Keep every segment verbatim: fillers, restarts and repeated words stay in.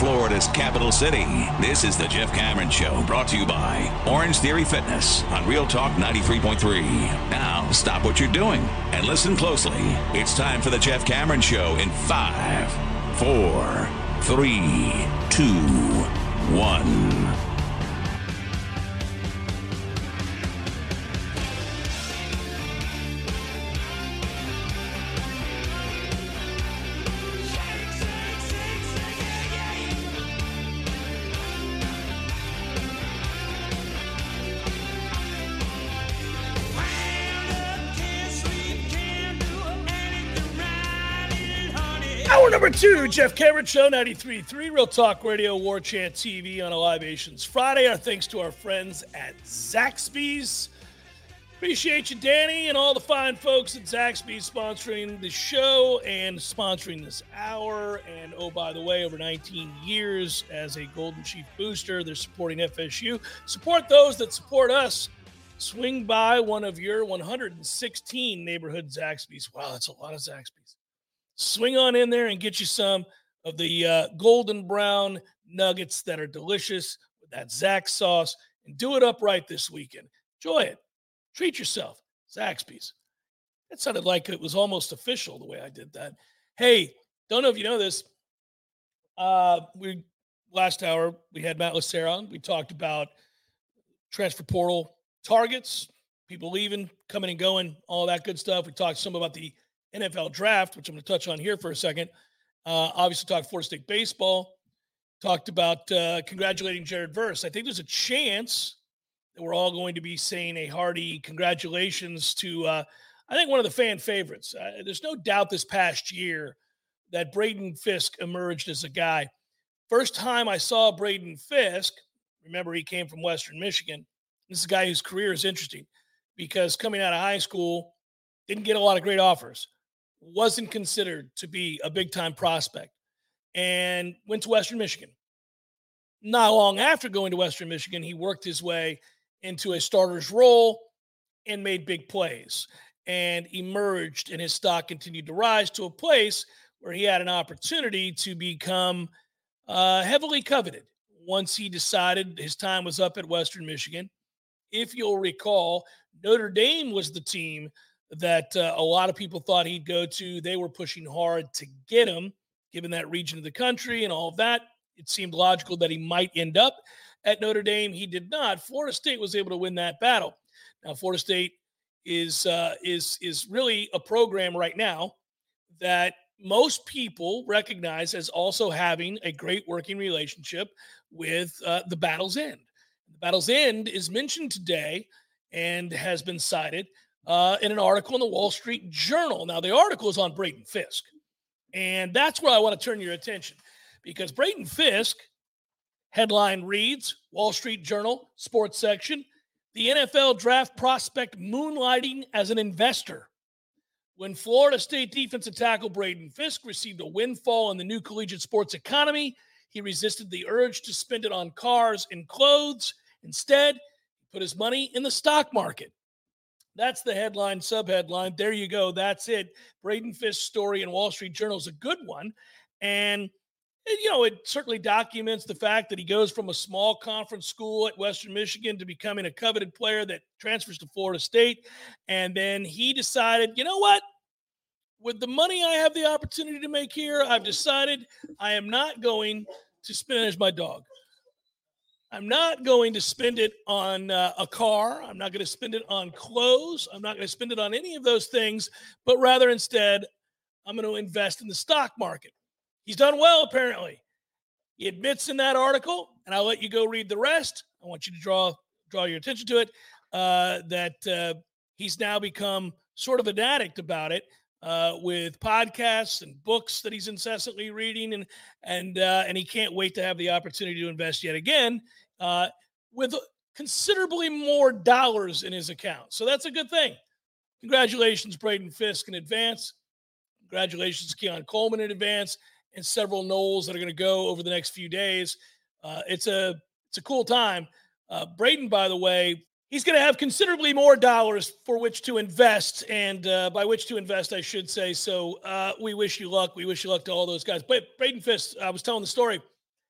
Florida's capital city. This is the Jeff Cameron Show, brought to you by Orange Theory Fitness on Real Talk ninety-three point three. Now, stop what you're doing and listen closely. It's time for the Jeff Cameron Show in five, four, three, two, one. Number two, Jeff Cameron Show, ninety-three point three, Real Talk Radio, War Chant T V on a Libations Friday. Our thanks to our friends at Zaxby's. Appreciate you, Danny, and all the fine folks at Zaxby's sponsoring the show and sponsoring this hour. And, oh, by the way, over nineteen years as a Golden Chief booster, they're supporting F S U. Support those that support us. Swing by one of your one hundred sixteen neighborhood Zaxby's. Wow, that's a lot of Zaxby's. Swing on in there and get you some of the uh, golden brown nuggets that are delicious with that Zax sauce, and do it up right this weekend. Enjoy it. Treat yourself. Zaxby's. That sounded like it was almost official the way I did that. Hey, don't know if you know this. Uh, we last hour we had Matt Lacerra on. We talked about transfer portal targets, people leaving, coming and going, all that good stuff. We talked some about the N F L draft, which I'm going to touch on here for a second. Uh, obviously talked Florida State baseball. Talked about uh, congratulating Jared Verse. I think there's a chance that we're all going to be saying a hearty congratulations to, uh, I think, one of the fan favorites. Uh, there's no doubt this past year that Braden Fisk emerged as a guy. First time I saw Braden Fisk, remember he came from Western Michigan. This is a guy whose career is interesting because coming out of high school, didn't get a lot of great offers. Wasn't considered to be a big-time prospect, and went to Western Michigan. Not long after going to Western Michigan, he worked his way into a starter's role and made big plays and emerged, and his stock continued to rise to a place where he had an opportunity to become uh, heavily coveted once he decided his time was up at Western Michigan. If you'll recall, Notre Dame was the team that uh, a lot of people thought he'd go to. They were pushing hard to get him, given that region of the country and all of that. It seemed logical that he might end up at Notre Dame. He did not. Florida State was able to win that battle. Now, Florida State is uh, is is really a program right now that most people recognize as also having a great working relationship with uh, the Battle's End. The Battle's End is mentioned today and has been cited Uh, in an article in the Wall Street Journal. Now, the article is on Braden Fisk, and that's where I want to turn your attention, because Braden Fisk, headline reads, Wall Street Journal, sports section, the N F L draft prospect moonlighting as an investor. When Florida State defensive tackle Braden Fisk received a windfall in the new collegiate sports economy, he resisted the urge to spend it on cars and clothes. Instead, he put his money in the stock market. That's the headline, subheadline. There you go. That's it. Braden Fisk's story in Wall Street Journal is a good one. And, you know, it certainly documents the fact that he goes from a small conference school at Western Michigan to becoming a coveted player that transfers to Florida State. And then he decided, you know what? With the money I have the opportunity to make here, I've decided I am not going to spend it as my dog. I'm not going to spend it on uh, a car. I'm not going to spend it on clothes. I'm not going to spend it on any of those things, but rather instead, I'm going to invest in the stock market. He's done well, apparently. He admits in that article, and I'll let you go read the rest. I want you to draw draw your attention to it, uh, that uh, he's now become sort of an addict about it, uh, with podcasts and books that he's incessantly reading, and and uh, and he can't wait to have the opportunity to invest yet again, uh, with considerably more dollars in his account. So that's a good thing. Congratulations, Braden Fisk, in advance. Congratulations, Keon Coleman, in advance, and several Knowles that are going to go over the next few days. Uh, it's a it's a cool time. Uh, Braden, by the way, he's going to have considerably more dollars for which to invest, and uh, by which to invest, I should say. So uh, we wish you luck. We wish you luck to all those guys. But Braden Fisk, I was telling the story.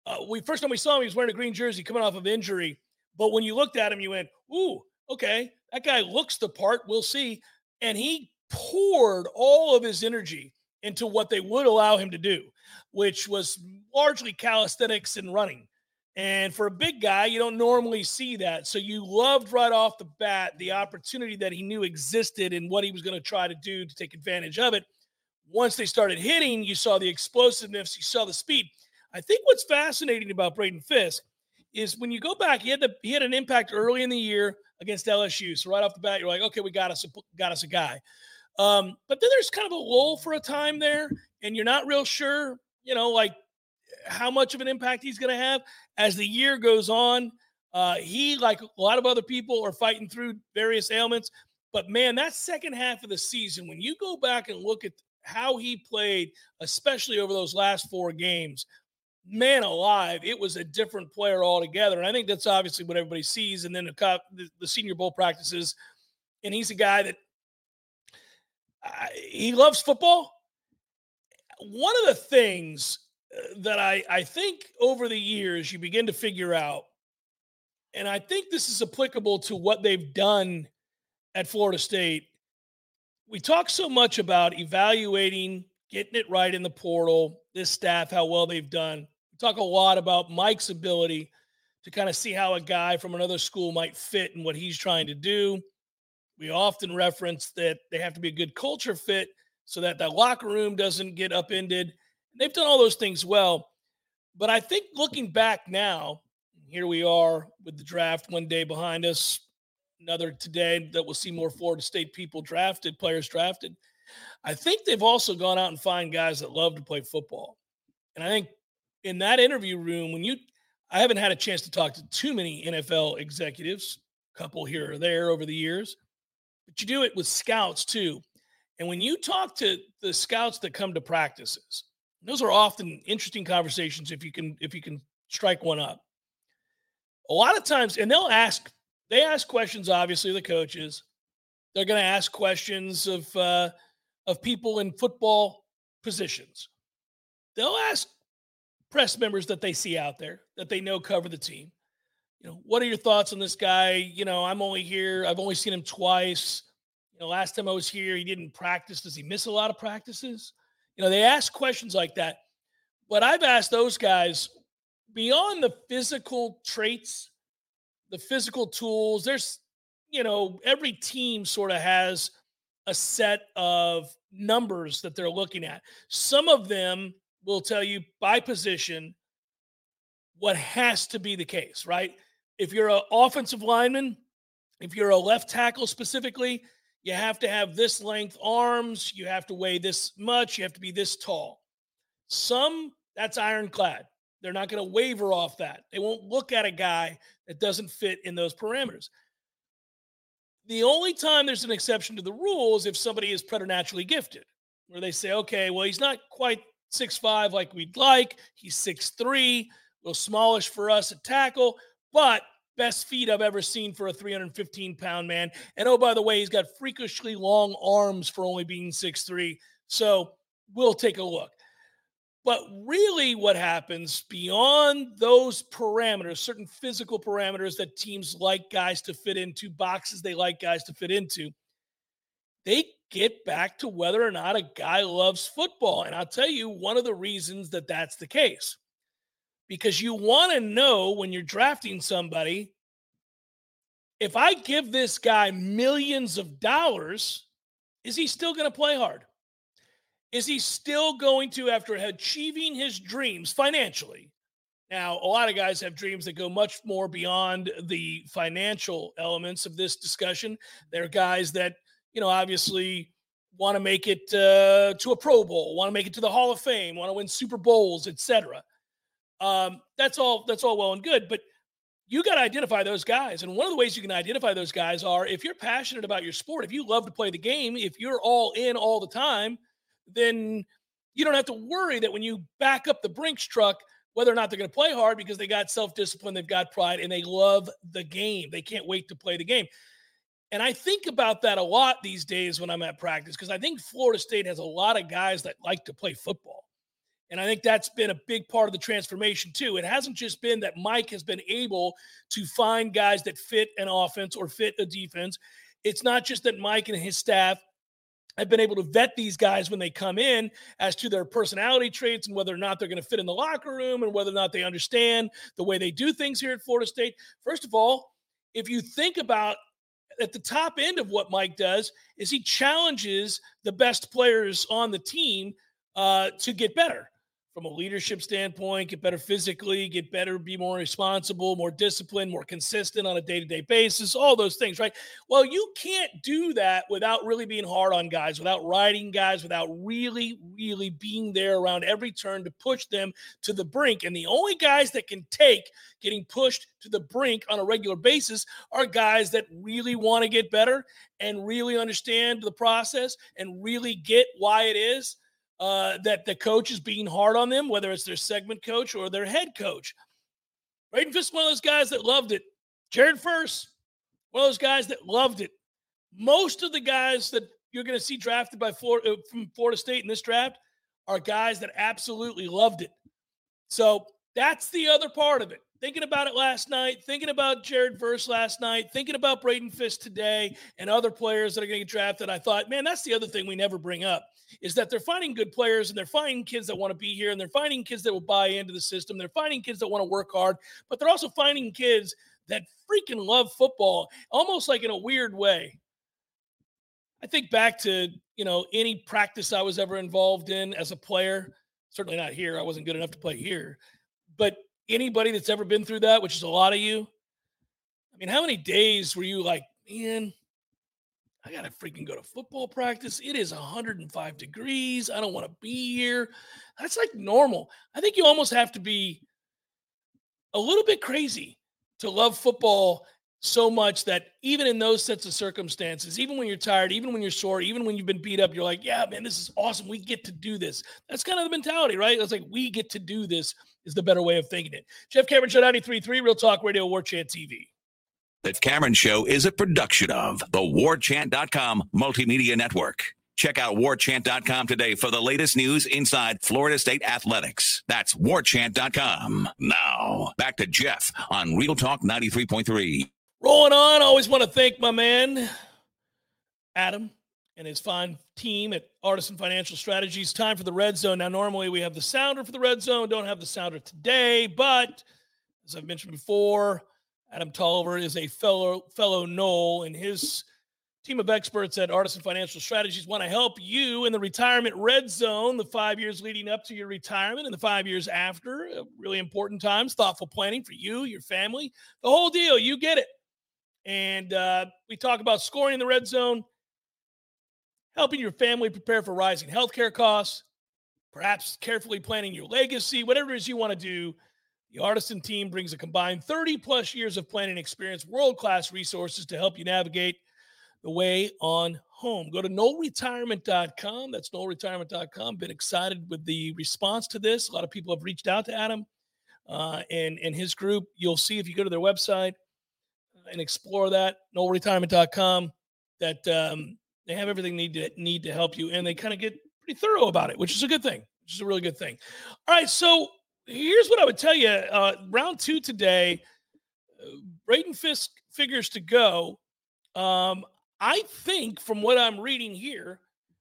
Uh, we first time we saw him, he was wearing a green jersey coming off of injury. But when you looked at him, you went, ooh, okay, that guy looks the part. We'll see. And he poured all of his energy into what they would allow him to do, which was largely calisthenics and running. And for a big guy, you don't normally see that. So you loved right off the bat the opportunity that he knew existed and what he was going to try to do to take advantage of it. Once they started hitting, you saw the explosiveness, you saw the speed. I think what's fascinating about Braden Fisk is when you go back, he had the he had an impact early in the year against L S U. So right off the bat, you're like, okay, we got us a, got us a guy. Um, but then there's kind of a lull for a time there, and you're not real sure, you know, like how much of an impact he's going to have as the year goes on. Uh, he, like a lot of other people, are fighting through various ailments. But man, that second half of the season, when you go back and look at how he played, especially over those last four games, man alive, it was a different player altogether. And I think that's obviously what everybody sees. And then the, the, the Senior Bowl practices, and he's a guy that uh, he loves football. One of the things that I, I think over the years you begin to figure out, and I think this is applicable to what they've done at Florida State. We talk so much about evaluating, getting it right in the portal, this staff, how well they've done. We talk a lot about Mike's ability to kind of see how a guy from another school might fit in what he's trying to do. We often reference that they have to be a good culture fit so that that locker room doesn't get upended. They've done all those things well. But I think looking back now, here we are with the draft one day behind us, another today that we'll see more Florida State people drafted, players drafted. I think they've also gone out and find guys that love to play football. And I think in that interview room, when you, I haven't had a chance to talk to too many N F L executives, a couple here or there over the years, but you do it with scouts too. And when you talk to the scouts that come to practices, those are often interesting conversations if you can if you can strike one up. A lot of times, and they'll ask, they ask questions, obviously, the coaches. They're going to ask questions of uh, of people in football positions. They'll ask press members that they see out there, that they know cover the team. You know, what are your thoughts on this guy? You know, I'm only here. I've only seen him twice. You know, last time I was here, he didn't practice. Does he miss a lot of practices? You know, they ask questions like that. But I've asked those guys, beyond the physical traits, the physical tools, there's, you know, every team sort of has a set of numbers that they're looking at. Some of them will tell you by position what has to be the case, right? If you're an offensive lineman, if you're a left tackle specifically, you have to have this length arms, you have to weigh this much, you have to be this tall. Some, that's ironclad. They're not going to waver off that. They won't look at a guy that doesn't fit in those parameters. The only time there's an exception to the rule is if somebody is preternaturally gifted, where they say, okay, well, he's not quite six five like we'd like. He's six three, a little smallish for us at tackle, but best feet I've ever seen for a three hundred fifteen pound man. And oh, by the way, he's got freakishly long arms for only being six three. So we'll take a look. But really what happens beyond those parameters, certain physical parameters that teams like guys to fit into, boxes they like guys to fit into, they get back to whether or not a guy loves football. And I'll tell you one of the reasons that that's the case. Because you want to know when you're drafting somebody, if I give this guy millions of dollars, is he still going to play hard? Is he still going to, after achieving his dreams financially? Now, a lot of guys have dreams that go much more beyond the financial elements of this discussion. There are guys that, you know, obviously want to make it uh, to a Pro Bowl, want to make it to the Hall of Fame, want to win Super Bowls, et cetera. Um, that's all, that's all well and good, but you got to identify those guys. And one of the ways you can identify those guys are if you're passionate about your sport, if you love to play the game, if you're all in all the time, then you don't have to worry that when you back up the Brinks truck, whether or not they're going to play hard because they got self-discipline, they've got pride, and they love the game. They can't wait to play the game. And I think about that a lot these days when I'm at practice because I think Florida State has a lot of guys that like to play football. And I think that's been a big part of the transformation too. It hasn't just been that Mike has been able to find guys that fit an offense or fit a defense. It's not just that Mike and his staff have been able to vet these guys when they come in as to their personality traits and whether or not they're going to fit in the locker room and whether or not they understand the way they do things here at Florida State. First of all, if you think about at the top end of what Mike does is he challenges the best players on the team uh, to get better. From a leadership standpoint, get better physically, get better, be more responsible, more disciplined, more consistent on a day-to-day basis, all those things, right? Well, you can't do that without really being hard on guys, without riding guys, without really, really being there around every turn to push them to the brink. And the only guys that can take getting pushed to the brink on a regular basis are guys that really want to get better and really understand the process and really get why it is Uh, that the coach is being hard on them, whether it's their segment coach or their head coach. Braden Fisk, one of those guys that loved it. Jared Verse, one of those guys that loved it. Most of the guys that you're going to see drafted by Florida, from Florida State in this draft are guys that absolutely loved it. So that's the other part of it. Thinking about it last night, thinking about Jared Verse last night, thinking about Braden Fisk today and other players that are going to get drafted, I thought, man, that's the other thing we never bring up is that they're finding good players and they're finding kids that want to be here and they're finding kids that will buy into the system. They're finding kids that want to work hard, but they're also finding kids that freaking love football, almost like in a weird way. I think back to, you know, any practice I was ever involved in as a player, certainly not here. I wasn't good enough to play here, but anybody that's ever been through that, which is a lot of you, I mean, how many days were you like, man, I got to freaking go to football practice. It is one hundred five degrees. I don't want to be here. That's like normal. I think you almost have to be a little bit crazy to love football so much that even in those sets of circumstances, even when you're tired, even when you're sore, even when you've been beat up, you're like, yeah, man, this is awesome. We get to do this. That's kind of the mentality, right? It's like, we get to do this is the better way of thinking it. Jeff Cameron Show, ninety-three point three, Real Talk Radio, War Chant T V. The Cameron Show is a production of the war chant dot com Multimedia Network. Check out war chant dot com today for the latest news inside Florida State athletics. That's war chant dot com. Now, back to Jeff on Real Talk ninety-three point three. Rolling on, always want to thank my man, Adam, and his fine team at Artisan Financial Strategies. Time for the Red Zone. Now, normally we have the sounder for the Red Zone. Don't have the sounder today, but as I've mentioned before, Adam Tolliver is a fellow fellow Knoll, and his team of experts at Artisan Financial Strategies want to help you in the retirement red zone, the five years leading up to your retirement and the five years after. Really important times, thoughtful planning for you, your family, the whole deal. You get it. And uh, we talk about scoring in the red zone, helping your family prepare for rising healthcare costs, perhaps carefully planning your legacy, whatever it is you want to do. The Artisan team brings a combined thirty plus years of planning experience, world-class resources to help you navigate the way on home. Go to knoll retirement dot com. That's knoll retirement dot com. Been excited with the response to this. A lot of people have reached out to Adam uh, and, and his group. You'll see if you go to their website and explore that, knoll retirement dot com, that um, they have everything they need to, need to help you, and they kind of get pretty thorough about it, which is a good thing, which is a really good thing. All right, so here's what I would tell you. Uh, round two today, uh, Braden Fisk figures to go. Um, I think from what I'm reading here,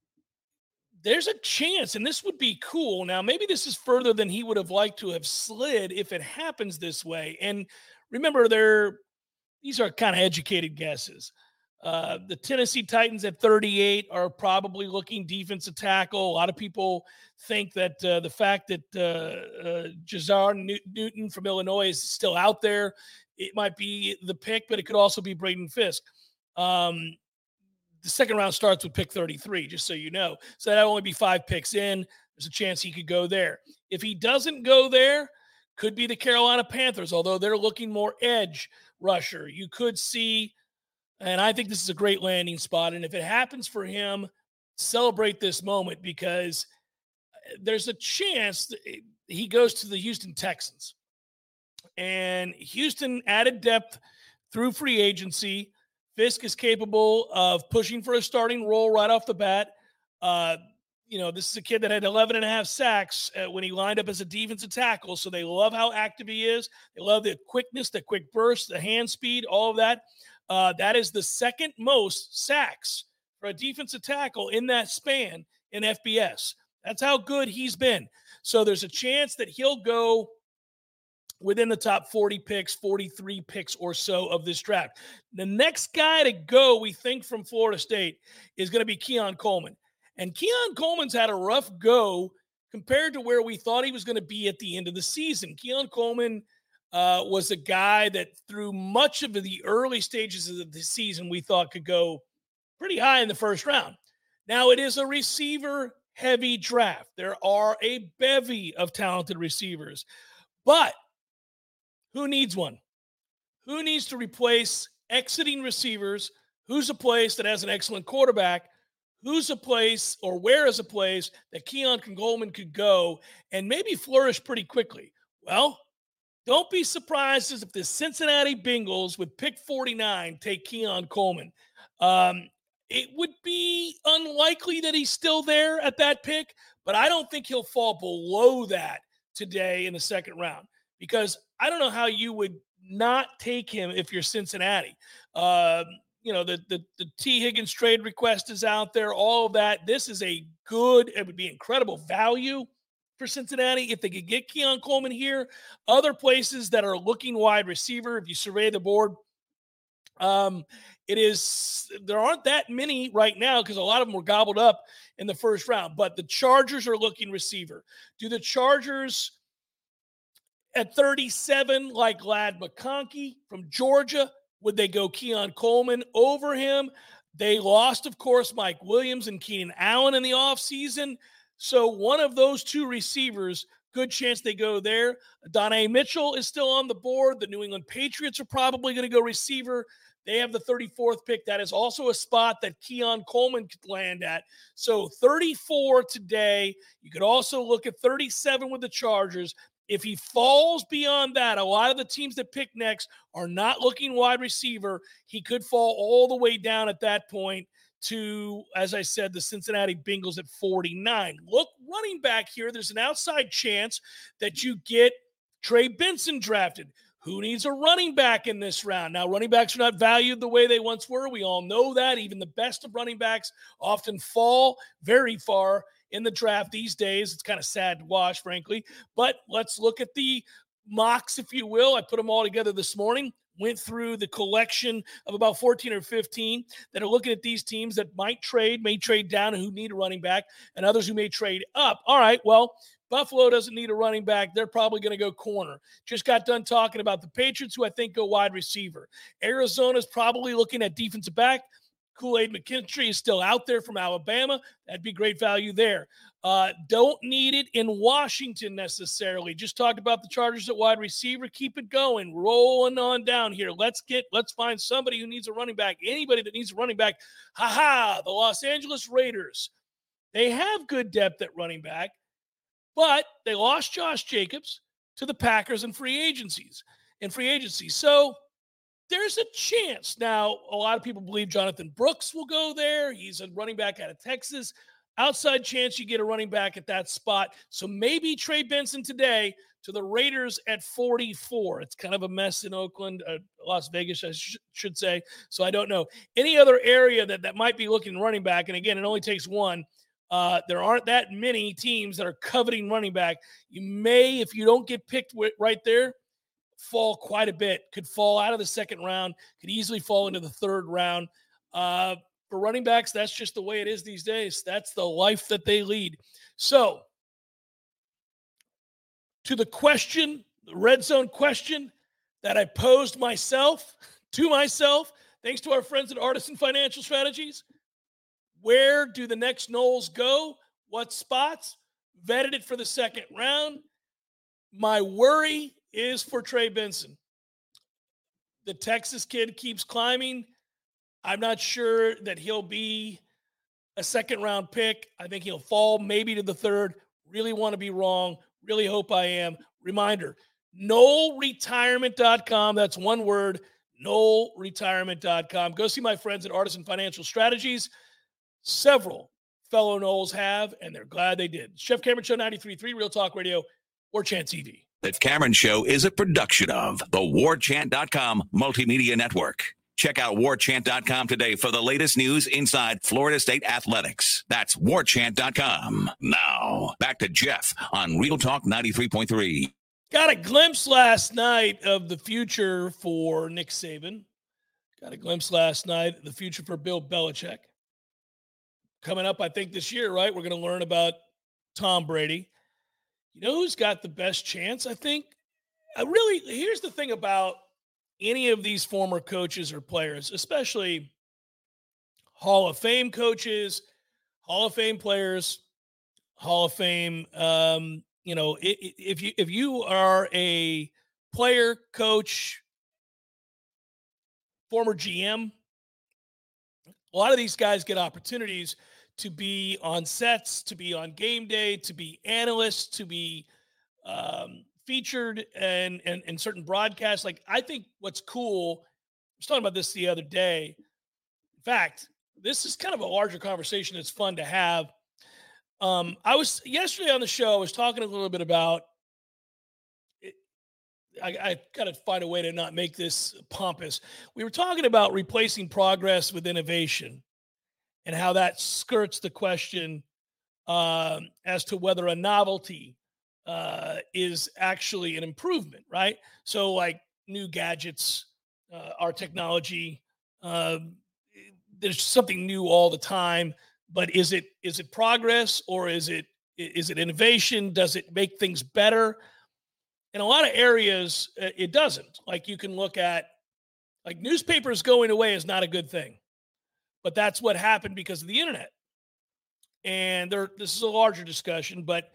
there's a chance, and this would be cool. Now, maybe this is further than he would have liked to have slid if it happens this way. And remember, they're these are kind of educated guesses. Uh, the Tennessee Titans at thirty-eight are probably looking defensive tackle. A lot of people think that uh, the fact that uh, uh, Jazar Newton from Illinois is still out there, it might be the pick, but it could also be Braden Fisk. Um, the second round starts with pick thirty-three, just so you know. So that'll only be five picks in. There's a chance he could go there. If he doesn't go there, could be the Carolina Panthers, although they're looking more edge rusher. You could see, and I think this is a great landing spot. And if it happens for him, celebrate this moment, because there's a chance that he goes to the Houston Texans. And Houston added depth through free agency. Fisk is capable of pushing for a starting role right off the bat. Uh, you know, this is a kid that had eleven and a half sacks uh, when he lined up as a defensive tackle. So they love how active he is. They love the quickness, the quick burst, the hand speed, all of that. Uh, that is the second most sacks for a defensive tackle in that span in F B S. That's how good he's been. So there's a chance that he'll go within the top forty picks, forty-three picks or so of this draft. The next guy to go, we think, from Florida State is going to be Keon Coleman. And Keon Coleman's had a rough go compared to where we thought he was going to be at the end of the season. Keon Coleman uh, was a guy that through much of the early stages of the season we thought could go pretty high in the first round. Now it is a receiver-heavy draft. There are a bevy of talented receivers. But who needs one? Who needs to replace exiting receivers? Who's a place that has an excellent quarterback? Who's a place or where is a place that Keon Coleman could go and maybe flourish pretty quickly? Well, don't be surprised if the Cincinnati Bengals with pick forty-nine take Keon Coleman. Um, it would be unlikely that he's still there at that pick, but I don't think he'll fall below that today in the second round because I don't know how you would not take him if you're Cincinnati. Um, You know, the, the the T. Higgins trade request is out there, all of that. This is a good, it would be incredible value for Cincinnati if they could get Keon Coleman here. Other places that are looking wide receiver, if you survey the board, um, it is, there aren't that many right now because a lot of them were gobbled up in the first round. But the Chargers are looking receiver. Do the Chargers at thirty-seven like Ladd McConkey from Georgia? Would they go Keon Coleman over him? They lost, of course, Mike Williams and Keenan Allen in the offseason. So one of those two receivers, good chance they go there. Donnie Mitchell is still on the board. The New England Patriots are probably going to go receiver. They have the thirty-fourth pick. That is also a spot that Keon Coleman could land at. So thirty-four today. You could also look at thirty-seven with the Chargers. If he falls beyond that, a lot of the teams that pick next are not looking wide receiver. He could fall all the way down at that point to, as I said, the Cincinnati Bengals at forty-nine. Look, running back here, there's an outside chance that you get Trey Benson drafted. Who needs a running back in this round? Now, running backs are not valued the way they once were. We all know that. Even the best of running backs often fall very far in the draft these days. It's kind of sad to watch, frankly. But let's look at the mocks, if you will. I put them all together this morning, went through the collection of about fourteen or fifteen that are looking at these teams that might trade, may trade down, and who need a running back, and others who may trade up. All right, well, Buffalo doesn't need a running back. They're probably going to go corner. Just got done talking about the Patriots, who I think go wide receiver. Arizona's probably looking at defensive back. Kool-Aid McKinstry is still out there from Alabama. That'd be great value there. Uh, don't need it in Washington necessarily. Just talked about the Chargers at wide receiver. Keep it going. Rolling on down here. Let's get, let's find somebody who needs a running back. Anybody that needs a running back. Ha-ha, the Los Angeles Raiders. They have good depth at running back, but they lost Josh Jacobs to the Packers in free agencies. In free agency. So there's a chance. Now, a lot of people believe Jonathan Brooks will go there. He's a running back out of Texas. Outside chance you get a running back at that spot. So maybe Trey Benson today to the Raiders at forty-four. It's kind of a mess in Oakland, uh, Las Vegas, I sh- should say. So I don't know. Any other area that, that might be looking running back, and again, it only takes one. Uh, there aren't that many teams that are coveting running back. You may, if you don't get picked w- right there, fall quite a bit, could fall out of the second round, could easily fall into the third round. Uh, for running backs, that's just the way it is these days. That's the life that they lead. So, to the question, the red zone question that I posed myself, to myself, thanks to our friends at Artisan Financial Strategies, where do the next Knowles go? What spots? Vetted it for the second round. My worry is for Trey Benson. The Texas kid keeps climbing. I'm not sure that he'll be a second round pick. I think he'll fall maybe to the third. Really want to be wrong. Really hope I am. Reminder, Knoll Retirement dot com. That's one word, Knoll Retirement dot com. Go see my friends at Artisan Financial Strategies. Several fellow Knowles have, and they're glad they did. Jeff Cameron Show, ninety-three point three, Real Talk Radio, War Chant T V. The Cameron Show is a production of the war chant dot com Multimedia Network. Check out war chant dot com today for the latest news inside Florida State athletics. That's war chant dot com. Now, back to Jeff on Real Talk ninety-three point three. Got a glimpse last night of the future for Nick Saban. Got a glimpse last night of the future for Bill Belichick. Coming up, I think, this year, right? We're going to learn about Tom Brady. You know who's got the best chance, I think? I really, here's the thing about any of these former coaches or players, especially Hall of Fame coaches, Hall of Fame players, Hall of Fame, um, you know, if you if you are a player, coach, former G M, a lot of these guys get opportunities to be on sets, to be on game day, to be analysts, to be um, featured and and and certain broadcasts. Like, I think what's cool, I was talking about this the other day. In fact, this is kind of a larger conversation that's fun to have. Um, I was yesterday on the show, I was talking a little bit about it. I, I got to find a way to not make this pompous. We were talking about replacing progress with innovation and how that skirts the question um, as to whether a novelty uh, is actually an improvement, right? So like new gadgets, uh, our technology, uh, there's something new all the time. But is it is it progress or is it is it innovation? Does it make things better? In a lot of areas, it doesn't. Like, you can look at, like, newspapers going away is not a good thing, but that's what happened because of the internet. And there, this is a larger discussion, but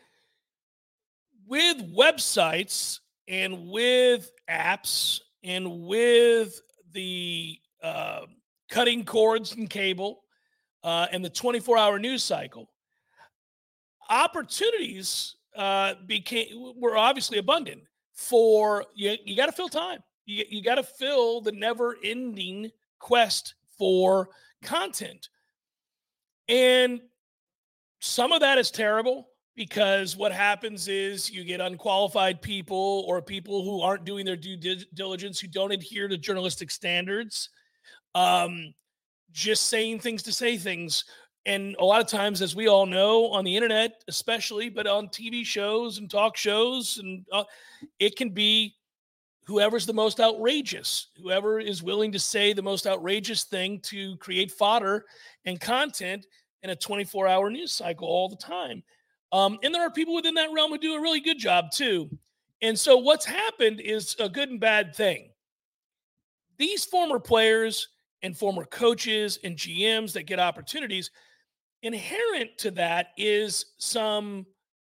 with websites and with apps and with the uh, cutting cords and cable, Uh, and the twenty-four hour news cycle, opportunities uh, became were obviously abundant for you. You got to fill time. You, you got to fill the never-ending quest for content, and some of that is terrible because what happens is you get unqualified people or people who aren't doing their due diligence, who don't adhere to journalistic standards. Um, just saying things to say things. And a lot of times, as we all know, on the internet, especially, but on T V shows and talk shows, and uh, it can be whoever's the most outrageous, whoever is willing to say the most outrageous thing to create fodder and content in a twenty-four hour news cycle all the time. Um, and there are people within that realm who do a really good job too. And so what's happened is a good and bad thing. These former players and former coaches and G Ms that get opportunities, inherent to that is some,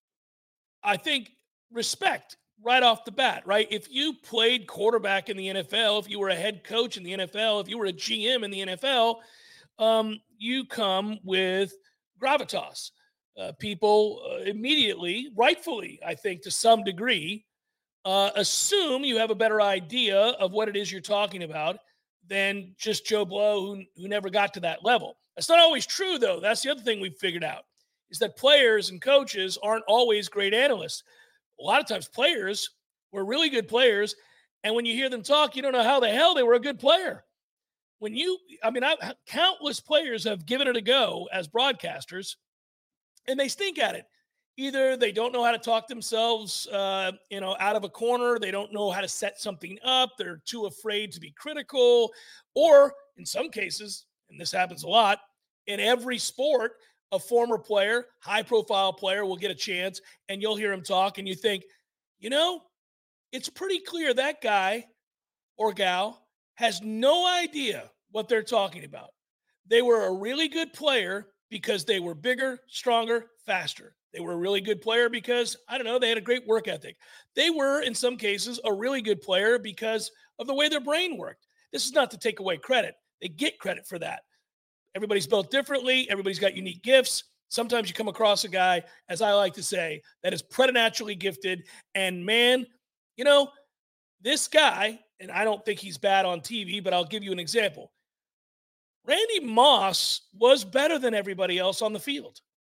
I think, respect right off the bat, right? If you played quarterback in the N F L, if you were a head coach in the N F L, if you were a G M in the N F L, um, you come with gravitas. Uh, people uh, immediately, rightfully, I think, to some degree, uh, assume you have a better idea of what it is you're talking about than just Joe Blow, who, who never got to that level. That's not always true, though. That's the other thing we've figured out, is that players and coaches aren't always great analysts. A lot of times players were really good players, and when you hear them talk, you don't know how the hell they were a good player. When you, I mean, I, countless players have given it a go as broadcasters, and they stink at it. Either they don't know how to talk themselves, uh, you know, out of a corner. They don't know how to set something up. They're too afraid to be critical. Or in some cases, and this happens a lot, in every sport, a former player, high-profile player will get a chance, and you'll hear him talk, and you think, you know, it's pretty clear that guy or gal has no idea what they're talking about. They were a really good player because they were bigger, stronger, faster. They were a really good player because, I don't know, they had a great work ethic. They were, in some cases, a really good player because of the way their brain worked. This is not to take away credit. They get credit for that. Everybody's built differently. Everybody's got unique gifts. Sometimes you come across a guy, as I like to say, that is preternaturally gifted. And man, you know, this guy, and I don't think he's bad on T V, but I'll give you an example. Randy Moss was better than everybody else on the field.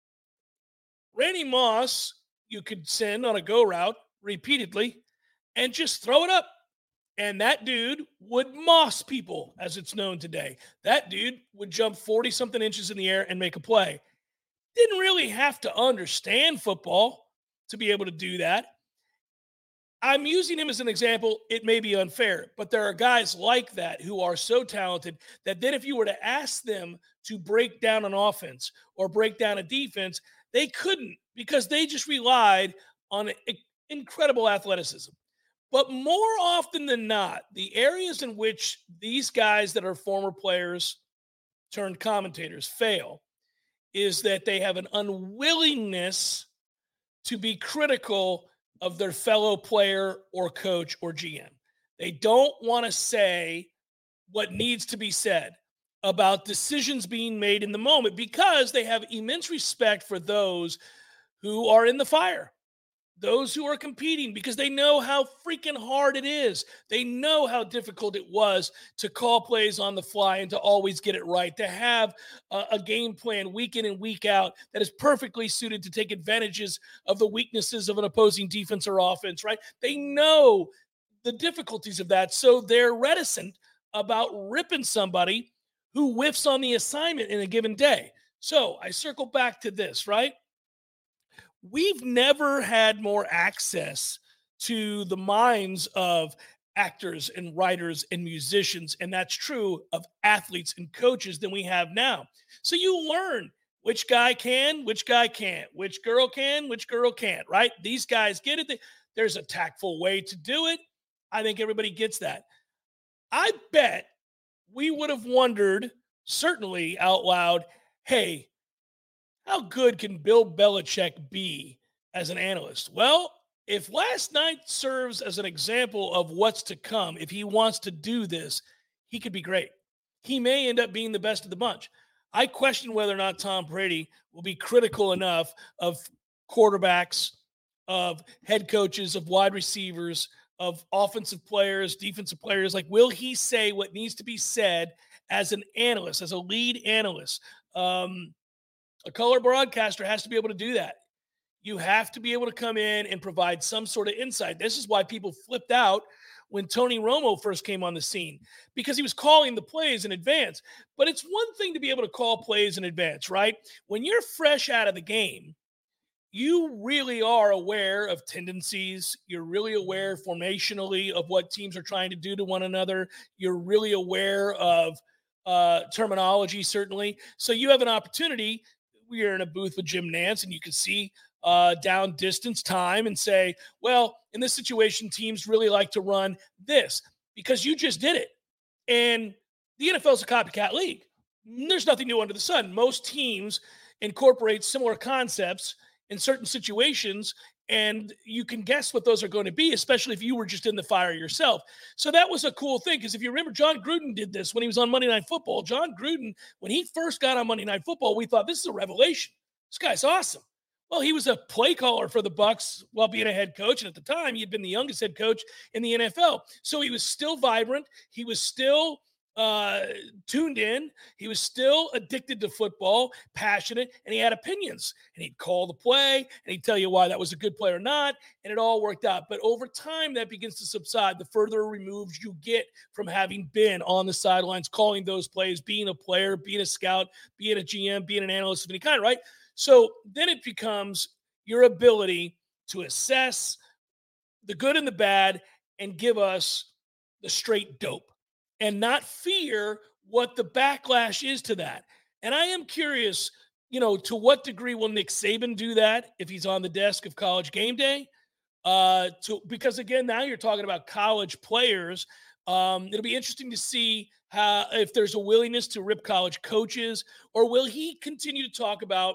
Randy Moss, you could send on a go route repeatedly and just throw it up. And that dude would moss people, as it's known today. That dude would jump forty-something inches in the air and make a play. Didn't really have to understand football to be able to do that. I'm using him as an example. It may be unfair, but there are guys like that who are so talented that then if you were to ask them to break down an offense or break down a defense, they couldn't because they just relied on incredible athleticism. But more often than not, the areas in which these guys that are former players turned commentators fail is that they have an unwillingness to be critical of their fellow player or coach or G M. They don't want to say what needs to be said about decisions being made in the moment because they have immense respect for those who are in the fire. Those who are competing, because they know how freaking hard it is. They know how difficult it was to call plays on the fly and to always get it right, to have a, a game plan week in and week out that is perfectly suited to take advantages of the weaknesses of an opposing defense or offense, right? They know the difficulties of that, so they're reticent about ripping somebody who whiffs on the assignment in a given day. So I circle back to this, right? We've never had more access to the minds of actors and writers and musicians, and that's true of athletes and coaches than we have now. So you learn which guy can, which guy can't, which girl can, which girl can't, right? These guys get it. There's a tactful way to do it. I think everybody gets that. I bet we would have wondered, certainly out loud, hey, how good can Bill Belichick be as an analyst? Well, if last night serves as an example of what's to come, if he wants to do this, he could be great. He may end up being the best of the bunch. I question whether or not Tom Brady will be critical enough of quarterbacks, of head coaches, of wide receivers, of offensive players, defensive players. Like, will he say what needs to be said as an analyst, as a lead analyst? Um, A color broadcaster has to be able to do that. You have to be able to come in and provide some sort of insight. This is why people flipped out when Tony Romo first came on the scene, because he was calling the plays in advance. But it's one thing to be able to call plays in advance, right? When you're fresh out of the game, you really are aware of tendencies. You're really aware formationally of what teams are trying to do to one another. You're really aware of uh, terminology, certainly. So you have an opportunity. We are in a booth with Jim Nantz, and you can see uh, down distance time and say, well, in this situation, teams really like to run this because you just did it. And the N F L is a copycat league. There's nothing new under the sun. Most teams incorporate similar concepts in certain situations, and you can guess what those are going to be, especially if you were just in the fire yourself. So that was a cool thing, because if you remember, John Gruden did this when he was on Monday Night Football. John Gruden, when he first got on Monday Night Football, we thought, this is a revelation. This guy's awesome. Well, he was a play caller for the Bucs while being a head coach, and at the time, he had been the youngest head coach in the N F L. So he was still vibrant. He was still uh, tuned in. He was still addicted to football, passionate, and he had opinions. And he'd call the play, and he'd tell you why that was a good play or not, and it all worked out. But over time, that begins to subside the further removed you get from having been on the sidelines, calling those plays, being a player, being a scout, being a G M, being an analyst of any kind, right? So then it becomes your ability to assess the good and the bad and give us the straight dope and not fear what the backlash is to that. And I am curious, you know, to what degree will Nick Saban do that if he's on the desk of College Game Day? Uh, to because, again, now you're talking about college players. Um, it'll be interesting to see how, if there's a willingness to rip college coaches, or will he continue to talk about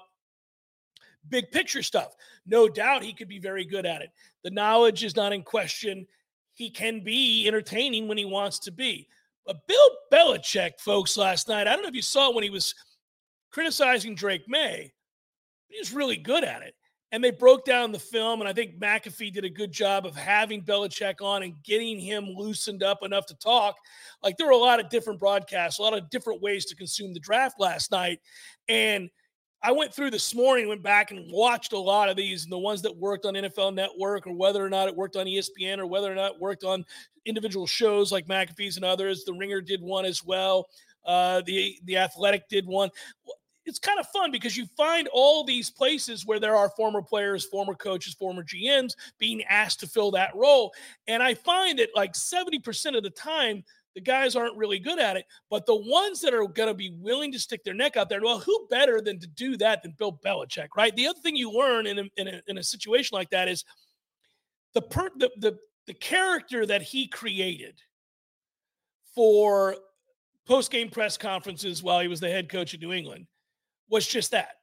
big picture stuff? No doubt he could be very good at it. The knowledge is not in question. He can be entertaining when he wants to be. But Bill Belichick, folks, last night, I don't know if you saw when he was criticizing Drake May, but he was really good at it. And they broke down the film, and I think McAfee did a good job of having Belichick on and getting him loosened up enough to talk. Like, there were a lot of different broadcasts, a lot of different ways to consume the draft last night. And I went through this morning, went back and watched a lot of these, and the ones that worked on N F L Network, or whether or not it worked on E S P N, or whether or not it worked on individual shows like McAfee's and others. The Ringer did one as well. Uh, the the Athletic did one. It's kind of fun because you find all these places where there are former players, former coaches, former G Ms being asked to fill that role. And I find that like seventy percent of the time, the guys aren't really good at it. But the ones that are going to be willing to stick their neck out there, well, who better than to do that than Bill Belichick, right? The other thing you learn in a, in a, in a situation like that is the, per, the, the, the character that he created for post-game press conferences while he was the head coach of New England was just that.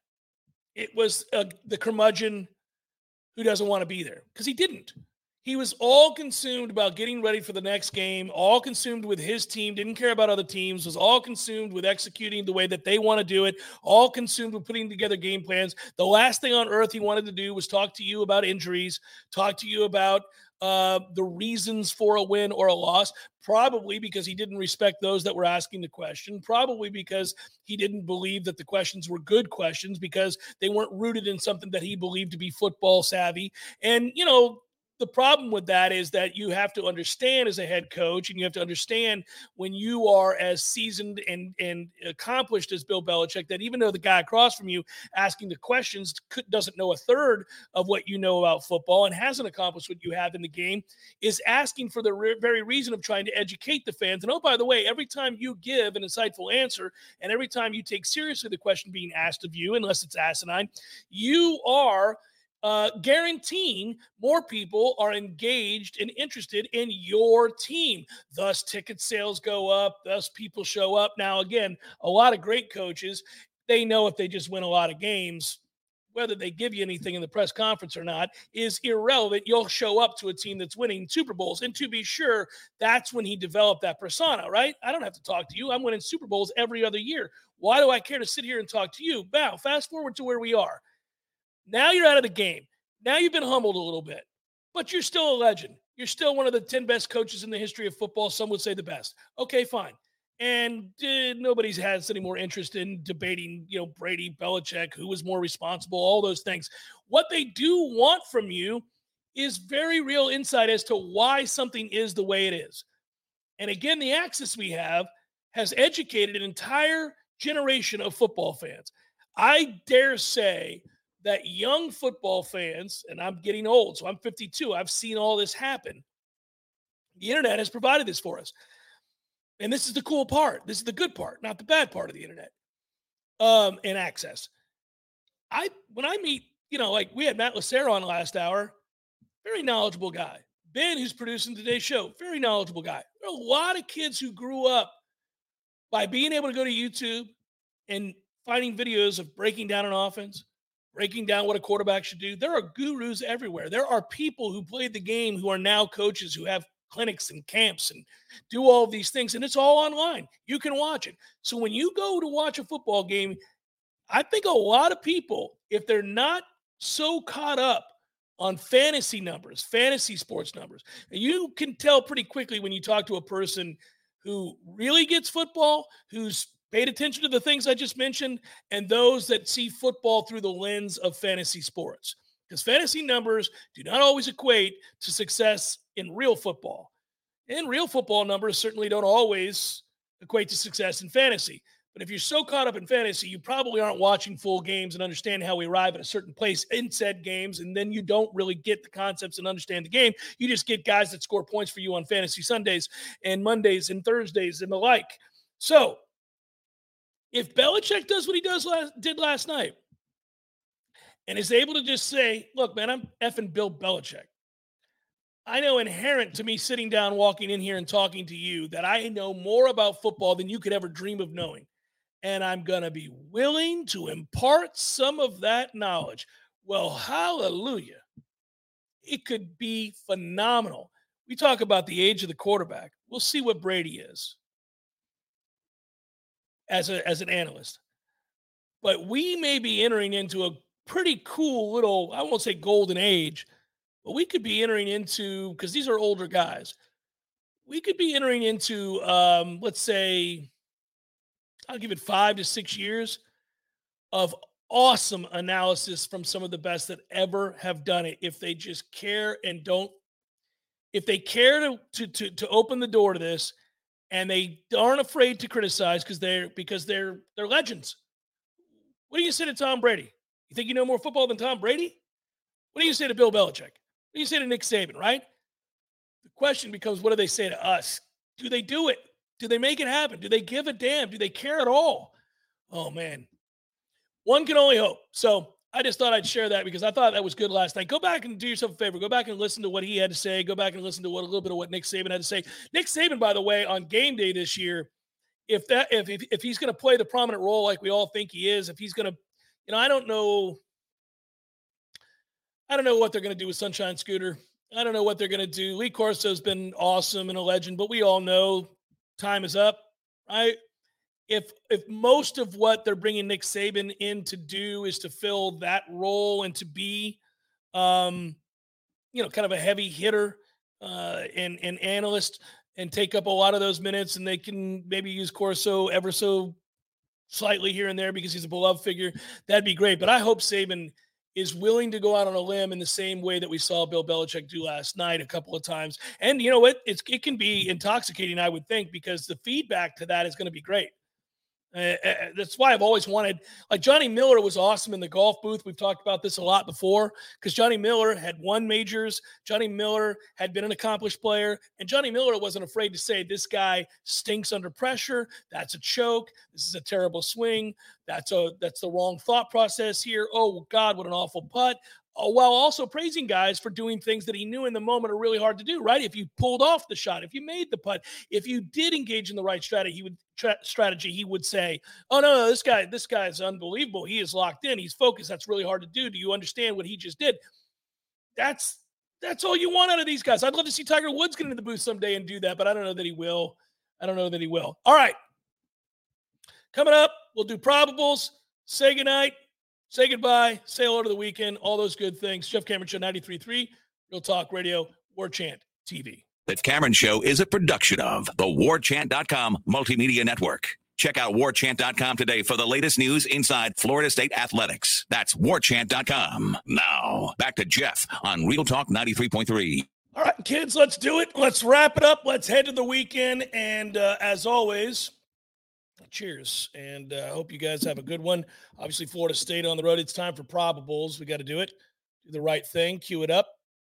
It was uh, the curmudgeon who doesn't want to be there, because he didn't. He was all consumed about getting ready for the next game, all consumed with his team, didn't care about other teams, was all consumed with executing the way that they want to do it, all consumed with putting together game plans. The last thing on earth he wanted to do was talk to you about injuries, talk to you about uh, the reasons for a win or a loss, probably because he didn't respect those that were asking the question, probably because he didn't believe that the questions were good questions, because they weren't rooted in something that he believed to be football savvy. And, you know, the problem with that is that you have to understand as a head coach, and you have to understand when you are as seasoned and, and accomplished as Bill Belichick, that even though the guy across from you asking the questions could, doesn't know a third of what you know about football and hasn't accomplished what you have in the game, is asking for the re- very reason of trying to educate the fans. And oh, by the way, every time you give an insightful answer, and every time you take seriously the question being asked of you, unless it's asinine, you are Uh, guaranteeing more people are engaged and interested in your team. Thus, ticket sales go up. Thus, people show up. Now, again, a lot of great coaches, they know if they just win a lot of games, whether they give you anything in the press conference or not is irrelevant. You'll show up to a team that's winning Super Bowls. And to be sure, that's when he developed that persona, right? I don't have to talk to you. I'm winning Super Bowls every other year. Why do I care to sit here and talk to you? Now, fast forward to where we are. Now you're out of the game. Now you've been humbled a little bit, but you're still a legend. You're still one of the ten best coaches in the history of football. Some would say the best. Okay, fine. And uh, nobody has any more interest in debating, you know, Brady, Belichick, who was more responsible, all those things. What they do want from you is very real insight as to why something is the way it is. And again, the access we have has educated an entire generation of football fans. I dare say that young football fans, and I'm getting old, so I'm fifty-two, I've seen all this happen. The internet has provided this for us. And this is the cool part. This is the good part, not the bad part of the internet um, and access. I When I meet, you know, like we had Matt Lucero on last hour, very knowledgeable guy. Ben, who's producing today's show, very knowledgeable guy. There are a lot of kids who grew up by being able to go to YouTube and finding videos of breaking down an offense, breaking down what a quarterback should do. There are gurus everywhere. There are people who played the game who are now coaches, who have clinics and camps and do all of these things, and it's all online. You can watch it. So when you go to watch a football game, I think a lot of people, if they're not so caught up on fantasy numbers, fantasy sports numbers, and you can tell pretty quickly when you talk to a person who really gets football, who's paid attention to the things I just mentioned, and those that see football through the lens of fantasy sports. Because fantasy numbers do not always equate to success in real football. And real football numbers certainly don't always equate to success in fantasy. But if you're so caught up in fantasy, you probably aren't watching full games and understand how we arrive at a certain place in said games, and then you don't really get the concepts and understand the game. You just get guys that score points for you on fantasy Sundays and Mondays and Thursdays and the like. So, if Belichick does what he does last, did last night and is able to just say, look, man, I'm effing Bill Belichick. I know inherent to me sitting down, walking in here and talking to you that I know more about football than you could ever dream of knowing. And I'm going to be willing to impart some of that knowledge. Well, hallelujah. It could be phenomenal. We talk about the age of the quarterback. We'll see what Brady is as a as an analyst. But we may be entering into a pretty cool little, I won't say golden age, but we could be entering into, because these are older guys, we could be entering into, um, let's say, I'll give it five to six years of awesome analysis from some of the best that ever have done it. If they just care and don't, if they care to to to, to open the door to this, and they aren't afraid to criticize because they're because they're they're legends. What do you say to Tom Brady? You think you know more football than Tom Brady? What do you say to Bill Belichick? What do you say to Nick Saban, right? The question becomes, what do they say to us? Do they do it? Do they make it happen? Do they give a damn? Do they care at all? Oh, man. One can only hope. So I just thought I'd share that because I thought that was good last night. Go back and do yourself a favor. Go back and listen to what he had to say. Go back and listen to what a little bit of what Nick Saban had to say. Nick Saban, by the way, on game day this year, if that if if, if he's going to play the prominent role like we all think he is, if he's going to, you know, I don't know. I don't know what they're going to do with Sunshine Scooter. I don't know what they're going to do. Lee Corso's been awesome and a legend, but we all know time is up, right? If if most of what they're bringing Nick Saban in to do is to fill that role and to be, um, you know, kind of a heavy hitter uh, and, and analyst and take up a lot of those minutes, and they can maybe use Corso ever so slightly here and there because he's a beloved figure, that'd be great. But I hope Saban is willing to go out on a limb in the same way that we saw Bill Belichick do last night a couple of times. And you know what? It's, it can be intoxicating, I would think, because the feedback to that is going to be great. Uh, uh, that's why I've always wanted, like Johnny Miller was awesome in the golf booth. We've talked about this a lot before because Johnny Miller had won majors. Johnny Miller had been an accomplished player, and Johnny Miller wasn't afraid to say, this guy stinks under pressure. That's a choke. This is a terrible swing. That's a, that's the wrong thought process here. Oh God, what an awful putt. Oh, while also praising guys for doing things that he knew in the moment are really hard to do, right? If you pulled off the shot, if you made the putt, if you did engage in the right strategy, he would tra- strategy, he would say, oh no, no, this guy, this guy is unbelievable. He is locked in. He's focused. That's really hard to do. Do you understand what he just did? That's, that's all you want out of these guys. I'd love to see Tiger Woods get into the booth someday and do that, but I don't know that he will. I don't know that he will. All right. Coming up, we'll do probables, say goodnight, say goodbye, say hello to the weekend, all those good things. Jeff Cameron Show, ninety-three point three, Real Talk Radio, War Chant T V. The Cameron Show is a production of the war chant dot com Multimedia Network. Check out war chant dot com today for the latest news inside Florida State athletics. That's war chant dot com. Now, back to Jeff on Real Talk ninety-three point three. All right, kids, let's do it. Let's wrap it up. Let's head to the weekend. And uh, as always, cheers. And I uh, hope you guys have a good one. Obviously, Florida State on the road. It's time for probables. We got to do it. Do the right thing. Cue it up.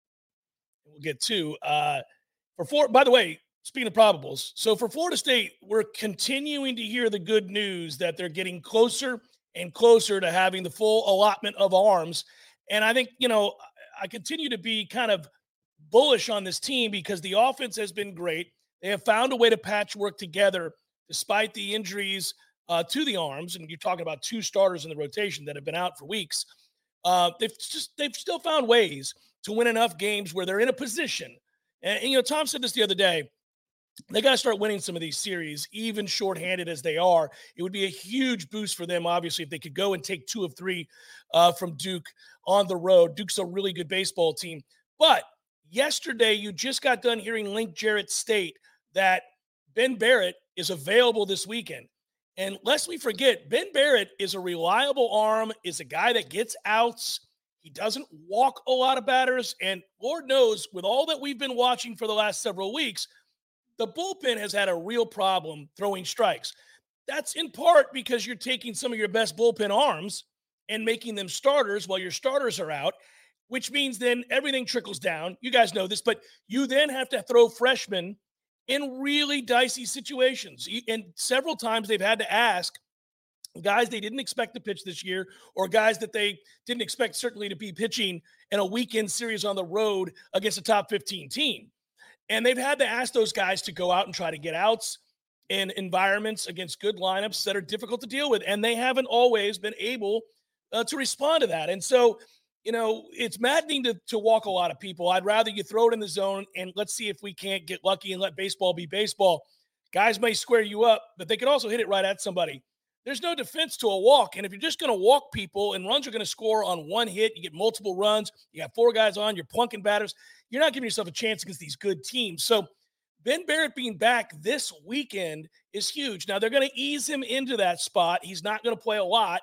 We'll get to uh, for four. By the way, speaking of probables, so for Florida State, we're continuing to hear the good news that they're getting closer and closer to having the full allotment of arms. And I think, you know, I continue to be kind of bullish on this team because the offense has been great. They have found a way to patchwork together despite the injuries uh, to the arms. And you're talking about two starters in the rotation that have been out for weeks. Uh, they've just, they've still found ways to win enough games where they're in a position. And, and you know, Tom said this the other day, they got to start winning some of these series, even shorthanded as they are. It would be a huge boost for them, obviously, if they could go and take two of three uh, from Duke on the road. Duke's a really good baseball team. But yesterday, you just got done hearing Link Jarrett state that Ben Barrett is available this weekend. And lest we forget, Ben Barrett is a reliable arm, is a guy that gets outs. He doesn't walk a lot of batters. And Lord knows, with all that we've been watching for the last several weeks, the bullpen has had a real problem throwing strikes. That's in part because you're taking some of your best bullpen arms and making them starters while your starters are out, which means then everything trickles down. You guys know this, but you then have to throw freshmen in really dicey situations. And several times they've had to ask guys they didn't expect to pitch this year or guys that they didn't expect certainly to be pitching in a weekend series on the road against a top fifteen team. And they've had to ask those guys to go out and try to get outs in environments against good lineups that are difficult to deal with. And they haven't always been able uh, to respond to that. And so, you know, it's maddening to, to walk a lot of people. I'd rather you throw it in the zone and let's see if we can't get lucky and let baseball be baseball. Guys may square you up, but they could also hit it right at somebody. There's no defense to a walk. And if you're just going to walk people and runs are going to score on one hit, you get multiple runs, you got four guys on, you're plunking batters, you're not giving yourself a chance against these good teams. So Ben Barrett being back this weekend is huge. Now, they're going to ease him into that spot. He's not going to play a lot.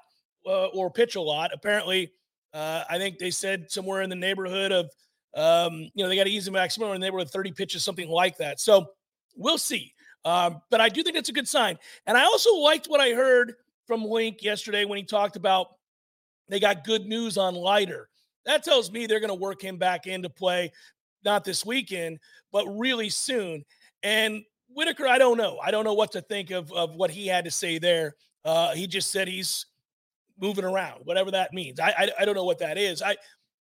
uh, or pitch a lot. Apparently, uh, I think they said somewhere in the neighborhood of, um, you know, they got to ease him back somewhere in the neighborhood of thirty pitches, something like that. So we'll see. Um, but I do think it's a good sign. And I also liked what I heard from Link yesterday when he talked about they got good news on Leiter. That tells me they're going to work him back into play, not this weekend, but really soon. And Whitaker, I don't know. I don't know what to think of, of what he had to say there. Uh, he just said he's moving around, whatever that means. I, I, I don't know what that is. I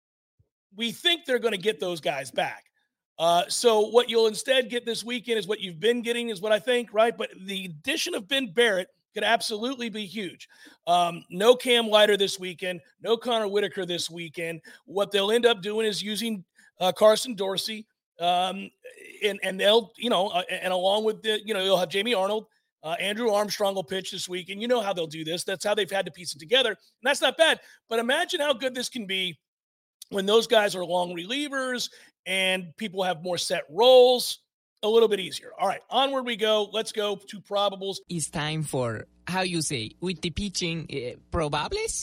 We think they're going to get those guys back. Uh, so what you'll instead get this weekend is what you've been getting is what I think, right? But the addition of Ben Barrett could absolutely be huge. Um, no Cam Leiter this weekend, no Connor Whitaker this weekend. What they'll end up doing is using uh, Carson Dorsey, um, and and they'll, you know, uh, and along with the, you know, you'll have Jamie Arnold, uh, Andrew Armstrong will pitch this week, and you know how they'll do this. That's how they've had to piece it together, and that's not bad. But imagine how good this can be when those guys are long relievers and people have more set roles. A little bit easier. All right, onward we go. Let's go to probables. It's time for, how you say, with the pitching, uh, probables?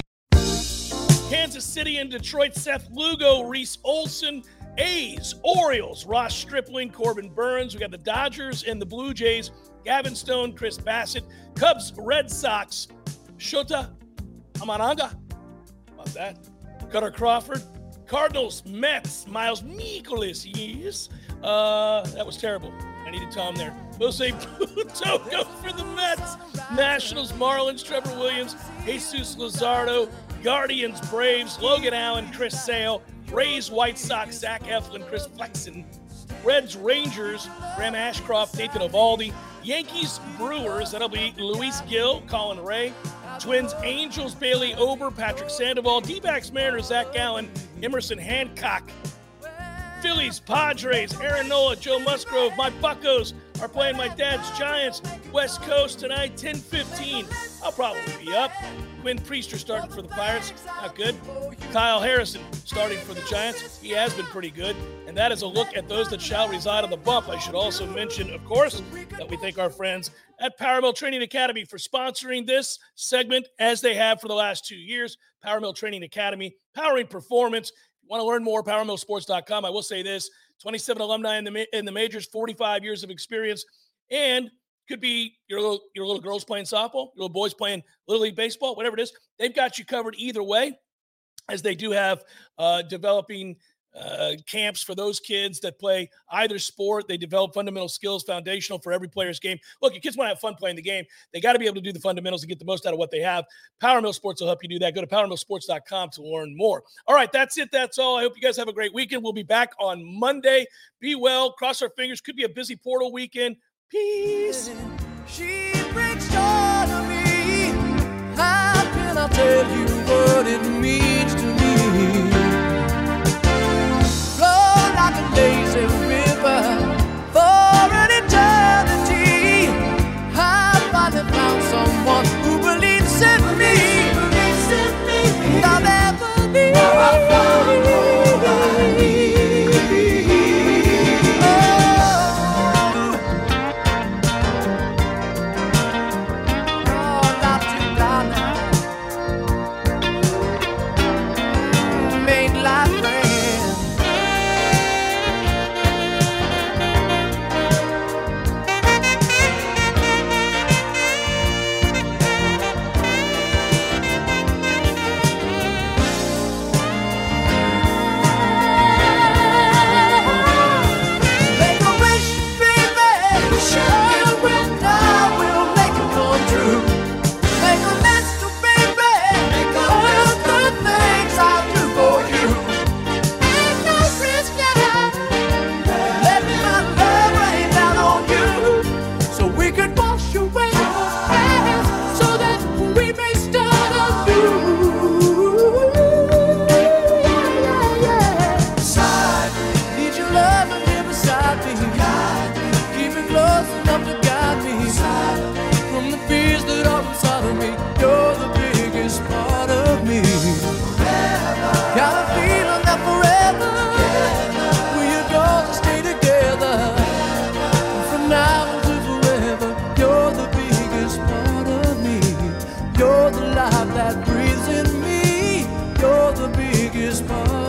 Kansas City and Detroit, Seth Lugo, Reese Olson. A's, Orioles, Ross Stripling, Corbin Burns. We got the Dodgers and the Blue Jays, Gavin Stone, Chris Bassett. Cubs, Red Sox, Shota Amananga. How about that? Cutter Crawford. Cardinals, Mets, Miles Mikolas. Yes. Uh, that was terrible. I needed Tom there. Jose Puto goes for the Mets. Nationals, Marlins, Trevor Williams, Jesus Luzardo, Guardians, Braves, Logan Allen, Chris Sale, Rays, White Sox, Zach Eflin, Chris Flexen, Reds, Rangers, Graham Ashcroft, Nathan Eovaldi, Yankees, Brewers, that'll be Luis Gil, Colin Ray, Twins, Angels, Bailey Ober, Patrick Sandoval, D-backs, Mariners, Zach Gallen, Emerson Hancock, Phillies, Padres, Aaron Nola, Joe Musgrove. My Buccos are playing my dad's Giants, West Coast tonight, ten fifteen. I'll probably be up. Quinn Priester starting for the Pirates. Not good. Kyle Harrison starting for the Giants. He has been pretty good. And that is a look at those that shall reside on the bump. I should also mention, of course, that we thank our friends at Power Mill Training Academy for sponsoring this segment, as they have for the last two years. Power Mill Training Academy, powering performance. If you want to learn more, power mill sports dot com. I will say this, twenty-seven alumni in the in the majors, forty-five years of experience, and could be your little your little girls playing softball, your little boys playing Little League baseball, whatever it is. They've got you covered either way, as they do have uh, developing uh, camps for those kids that play either sport. They develop fundamental skills, foundational for every player's game. Look, your kids want to have fun playing the game. They got to be able to do the fundamentals and get the most out of what they have. Power Mill Sports will help you do that. Go to power mill sports dot com to learn more. All right, that's it. That's all. I hope you guys have a great weekend. We'll be back on Monday. Be well. Cross our fingers. Could be a busy portal weekend. Peace. She brings joy to me. How can I tell you what it means to me? Flow like a lazy river for an eternity. I finally found someone who believes in me. And I'll never be. I'll find nobody. biggest part.